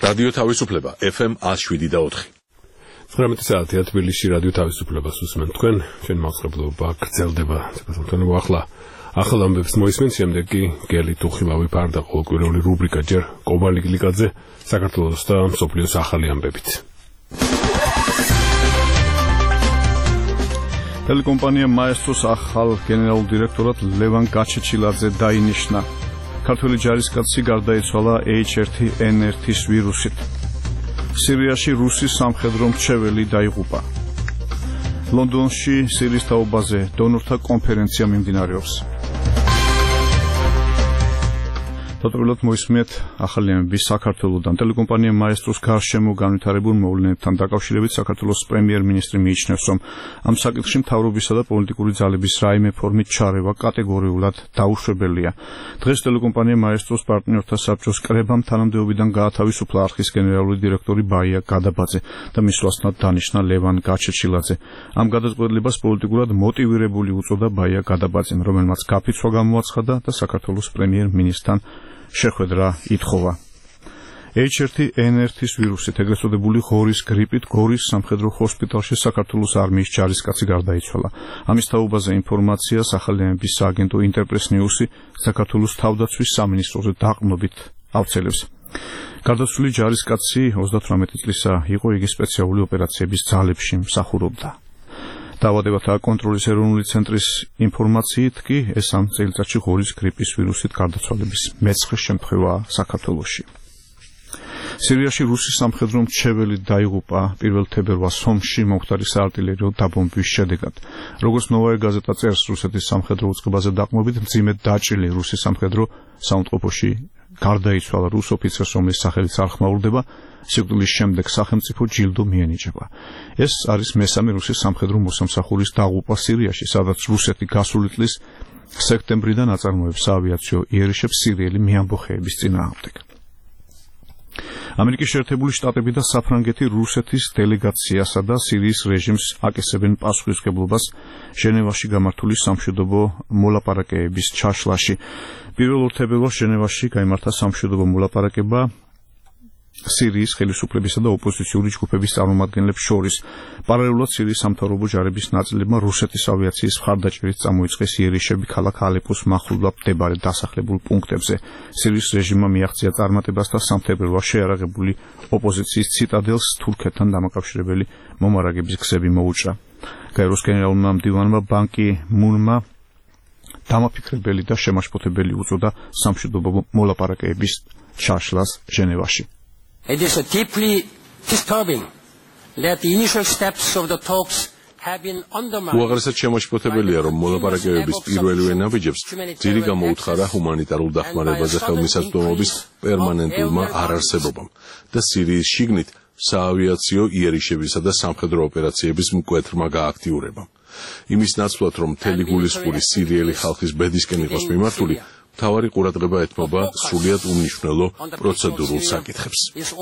რადიო თავისუფლება FM 107.4. 19 საათია თბილისში რადიო თავისუფლებას უსმენთ თქვენ, ჩვენ მაუწყებლობა გრძელდება, თქვენ ახლა ამბებს მოისმენთ, შემდეგ კი გელი თუხილავი ფარდა ყოველკვირეული რუბრიკა ჯერ კობალი გლიკაძე საქართველოს და მსოფლიოს ახალი ამბებით. ტელეკომპანია მაესტროს ახალ გენერალურ დირექტორად ლევან გაჩეჩილაძე დაინიშნა. ქართველი ჯარისკაცი გარდაიცვალა H1N1-ის ვირუსით. სირიაში რუსის სამხედრო მრჩეველი დაიღუპა. ლონდონში სირიის თაობაზე დონორთა კონფერენცია მიმდინარეობს. Თავდაპირველად მოისმენთ ახალი ამბები საქართველოდან. ტელეკომპანია მაესტროს გარშემო განვითარებულ მოვლენებთან დაკავშირებით საქართველოს პრემიერ-მინისტრი მიიჩნევს, რომ ამ საკითხში მთავრობისა და პოლიტიკური ძალების რაიმე ფორმით ჩარევა კატეგორიულად დაუშვებელია. დღეს ტელეკომპანია მაესტროს პარტნიორთა საბჭოს კრებამ თანამდებობიდან გაათავისუფლა არხის გენერალური დირექტორი ბაია გადაბაძე და მის ვასნად დანიშნა ლევან გაჩეჩილაძე. ამ გადაწყვეტილებას პოლიტიკურად მოტივირებული უწოდა ბაია გადაბაძემ, რომელმაც გაფიცვა გამოაცხადა და საქართველოს პრემიერ-მინისტრთან შეხვედრა ითხოვა. H1N1-ის ვირუსით ეგრეთ წოდებული ღორის გრიპით გორის სამხედრო ჰოსპიტალში საქართველოს არმიის ჯარისკაცი გარდაიცვალა. ამის თაობაზე ინფორმაციას ახალი ამბების სააგენტო ინტერპრეს ნიუსი საქართველოს თავდაცვის სამინისტროზე დაყრდნობით ავრცელებს. გარდაცვლილი ჯარისკაცი 38 წლისა იყო, იგი სპეციალური ოპერაციების ძალებში მსახურობდა. დაავადებათა კონტროლის ეროვნული ცენტრის ინფორმაციით კი ეს ამ წელიწადში ღორის გრიპის ვირუსით გარდაცვალების მეცხრე შემთხვევაა საქართველოში. სირიაში რუსის სამხედრო მრჩეველი დაიღუპა 1 თებერვალს ომში მომხდარი საარტილერიო დაბომბვის შედეგად. როგორც ნოვაი გაზეტა წერს, რუსეთის სამხედრო უწყებაზე დაყრდნობით მძიმედ დაჭრილი რუსის სამხედრო საუნდტროფოში გარდაიცვალა რუს ოფიცერს, რომლის სახელიც არ ხმაურდება, სიკვდილის შემდეგ სახელმწიფო ჯილდო მიენიჭება. ეს არის მესამე რუსის სამხედრო მოსამსახურის დაღუპვა სირიაში, სადაც რუსეთი გასული წლის სექტემბრიდან აწარმოებს საავიაციო იერიშებს სირიელი მეამბოხეების წინააღმდეგ. ამერიკის შეერთებული შტატები და საფრანგეთი რუსეთის დელეგაციასა და სირიის რეჟიმს აკისრებენ პასუხისმგებლობას ჟენევაში გამართული სამშვიდობო მოლაპარაკებების ჩაშლაში. 1 თებერვალს ჟენევაში გაიმართა სამშვიდობო მოლაპარაკება სირიის ხელისუფლებისა და ოპოზიციური ჯგუფების წარმომადგენლებს შორის. პარალელურად სირიის სამთავრობო ჯარების ნაწილებმა რუსეთის ავიაციის მხარდაჭერით წამოიწყეს იერიშები ქალაქ ალეპოს მახლობლად მდებარე დასახლებულ პუნქტებზე. სირიის რეჟიმმა მიაღწია წარმატებას და 3 თებერვალს შეარაღებული ოპოზიციის ციტადელს თურქეთთან დამაკავშირებელი მომარაგების გზები მოუჭრა. გაეროს გენერალურმა მდივანმა ბან კი მუნმა დამაფიქრებელი და შემაშფოთებელი უწოდა სამშვიდობო მოლაპარაკებების ჩაშლას ჟენევაში. It is deeply disturbing that the initial steps of the talks have been undermined. უაღრესად შემაშფოთებელია, რომ მოლაპარაკებების პირველივე ნაბიჯებს ძირი გამოუთხარა ჰუმანიტარულ დახმარებაზე ხელმისაწვდომობის პერმანენტულმა არარსებობამ და სირიის შიგნით საავიაციო იერიშებისა და სამხედრო ოპერაციების მკვეთრმა გააქტიურებამ. იმის ნაცვლად, რომ მთელი გულისხმური სირიელი ხალხის ბედისკენ იყოს მიმართული, მთავარი ყურადღება ეთმობა სრულიად უმნიშვნელო პროცედურულ საკითხებს.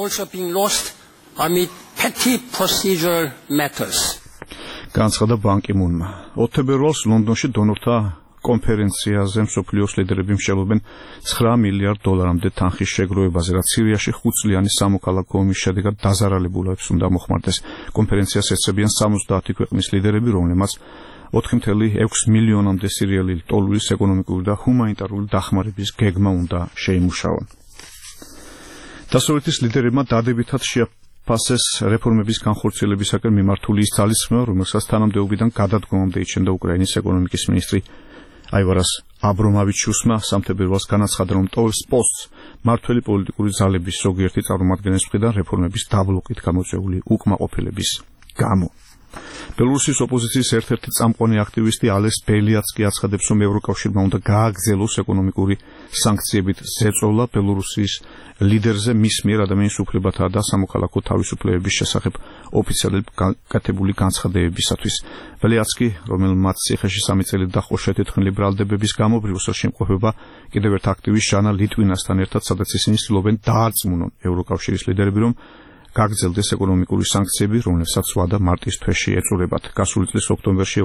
განცხადა ბან კი მუნმა. 20 თებერვალს ლონდონში დონორთა კონფერენციაზე მსოფლიოს ლიდერები მსჯელობენ $9 მილიარდამდე თანხის შეგროვებაზე, რაც სირიაში 5 წლიანი სამოქალაქო ომის შედეგად დაზარალებულებს უნდა მოხმარდეს. კონფერენციას ეცებიან 70 ქვეყნის ლიდერები, რომლებმაც 4,6 მილიონამდე სირიელი ტოლუის ეკონომიკური და ჰუმანიტარული დახმარების გეგმა უნდა შეიმუშაონ. დასავლეთის ლიდერებმა დადებითად შეაფასეს რეფორმების განხორციელებისაკენ მიმართული ის ძალისხმევა, რომელსაც თანამდებობიდან გადადგომამდე იჩენდა უკრაინის ეკონომიკის მინისტრი აივარას აბრომავიჩუსმა 3 თებერვალს განაცხადა, რომ ტოლს პოსტს მართველი პოლიტიკური ძალების ზოგიერთი წარმომადგენლის მხრიდან რეფორმების დაბლოკით გამოწვეული უკმაყოფილების გამო. ბელორუსის ოპოზიციის ერთ-ერთი წამყვანი აქტივისტი ალეს ბელიაც კი აცხადებს, რომ ევროკავშირმა უნდა გააგრძელოს ეკონომიკური სანქციებით ზეწოლა ბელორუსის ლიდერზე მის მიერ ადამიანის უფლებათა და სამოქალაქო თავისუფლებების შესახებ ოფიციალურად გაკეთებული განცხადებებისათვის. ბელიაც კი, რომელმაც ციხეში 3 წელი დაჰყო შეთეთქმული ბრალდებების გამო ბრიუსელში იმყოფება კიდევ ერთ აქტივისტ ჟანა ლიტვინასთან ერთად, სადაც ისინი ცდილობენ დაარწმუნონ ევროკავშირის ლიდერები, რომ გაგრძელდეს ეკონომიკური სანქციები, რომლებსაც ვადა მარტის თვეში ეწურებათ. გასული წლის ოქტომბერში